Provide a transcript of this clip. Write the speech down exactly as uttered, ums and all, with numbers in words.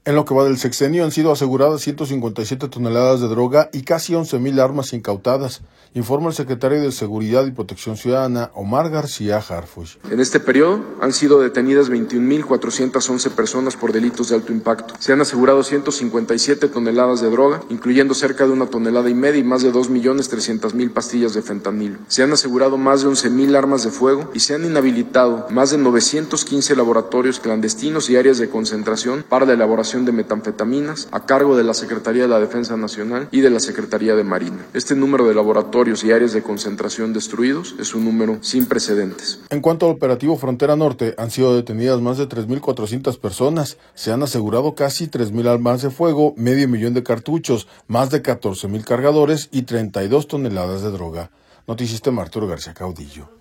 En lo que va del sexenio han sido aseguradas ciento cincuenta y siete toneladas de droga y casi once mil armas incautadas, informa el secretario de Seguridad y Protección Ciudadana, Omar García Harfuch. En este periodo han sido detenidas veintiún mil cuatrocientas once personas por delitos de alto impacto. Se han asegurado ciento cincuenta y siete toneladas de droga, incluyendo cerca de una tonelada y media y más de dos millones trescientas mil pastillas de fentanilo. Se han asegurado más de once mil armas de fuego y se han inhabilitado más de novecientos quince laboratorios clandestinos y áreas de concentración para la elaboración de metanfetaminas a cargo de la Secretaría de la Defensa Nacional y de la Secretaría de Marina. Este número de laboratorios y áreas de concentración destruidos es un número sin precedentes. En cuanto al operativo Frontera Norte, han sido detenidas más de tres mil cuatrocientas personas, se han asegurado casi tres mil armas de fuego, medio millón de cartuchos, más de catorce mil cargadores y treinta y dos toneladas de droga. Noticista Arturo García Caudillo.